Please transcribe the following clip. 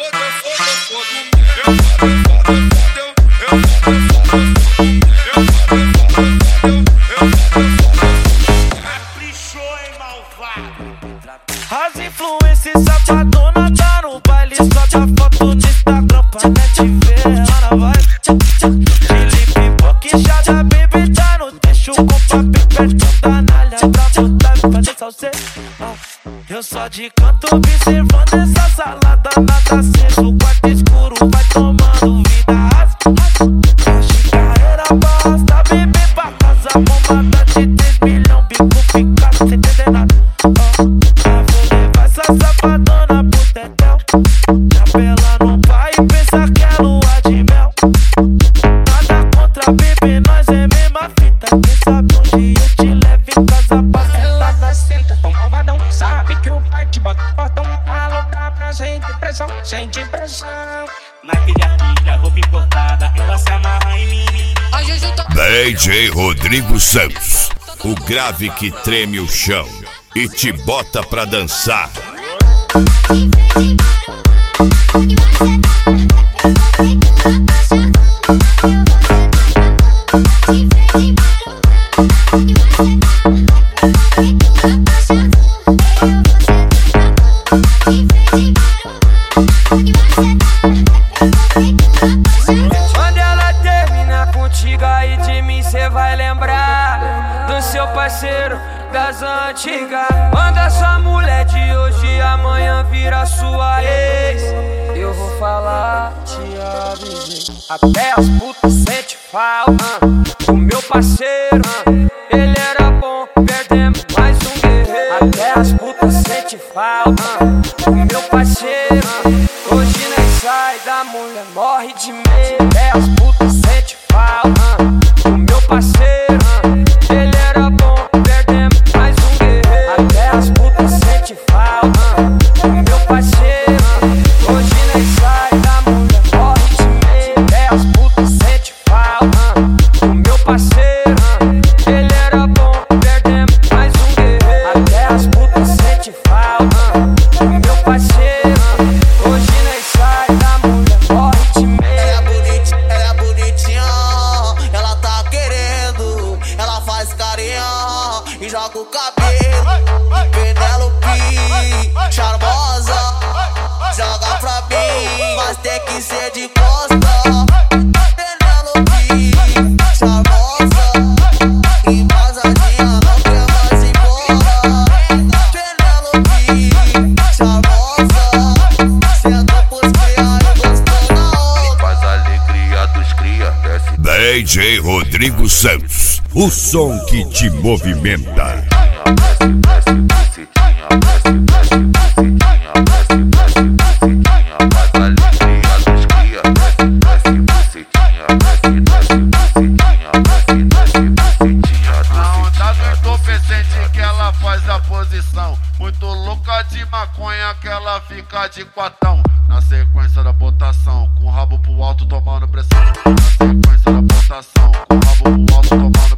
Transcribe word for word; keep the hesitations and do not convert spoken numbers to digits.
As influências safadona tá no baile, sobe a foto no Instagram pra net ver. Ana vai Felipe Boquijada, baby tá no deixo com papel perto da nalha pra botar e fazer salseiro. Eu só de canto observando essa salada, nada aceso, quarto escuro vai tomando vida rasa. Hoje carreira basta, bebê pra casa, bombada de três milhões, bico fica sem entender nada. Safadona pro tetel, chapela no pai e pensa que é lua de mel. Nada contra bebê, nós é mesma fita. Quem sabe onde eu te levo em casa pra sentar. Ela na senta, tão malvadão, sabe que o pai te bota portão. Alocar pra gente pressão, sente pressão. Na pilha, pilha, roupa importada, ela se amarra em mim. D J Rodrigo Santos, o grave que treme o chão e te bota pra dançar. Quando ela termina contigo, aí de mim cê vai lembrar do seu parceiro das antigas. Quando a sua mulher de hoje amanhã vira sua ex, eu vou falar, te avisei. Até as putas sente falta do meu parceiro, ele era bom, perdemos mais um guerreiro. Até as putas sente falta do meu parceiro, hoje morre de medo. É as putas sente falta do meu parceiro. Ele era bom, perdemos mais um guerreiro. Até as putas sente falta do meu parceiro. Hoje nem sai da mulher, morre de medo. É as putas sente falta do meu parceiro. Ele era bom, perdemos mais um guerreiro. Até as putas sente falta do meu parceiro. Hoje nem sai da mulher, morre de medo. Ela é bonitinha, ela é bonitinha, ela tá querendo, ela faz carinha e joga o cabelo. Penelope, charmosa, joga pra mim, mas tem que ser de costa. Penelope, charmosa, embasadinha, não quer mais ir embora. Penelope, charmosa, senta pros cria e gostou na onda. Faz a alegria dos cria, desce. D J Rodrigo Santos, o som que te movimenta. Muito louca de maconha que ela fica de quatão. Na sequência da botação, com o rabo pro alto tomando pressão. Na sequência da botação, com o rabo pro alto tomando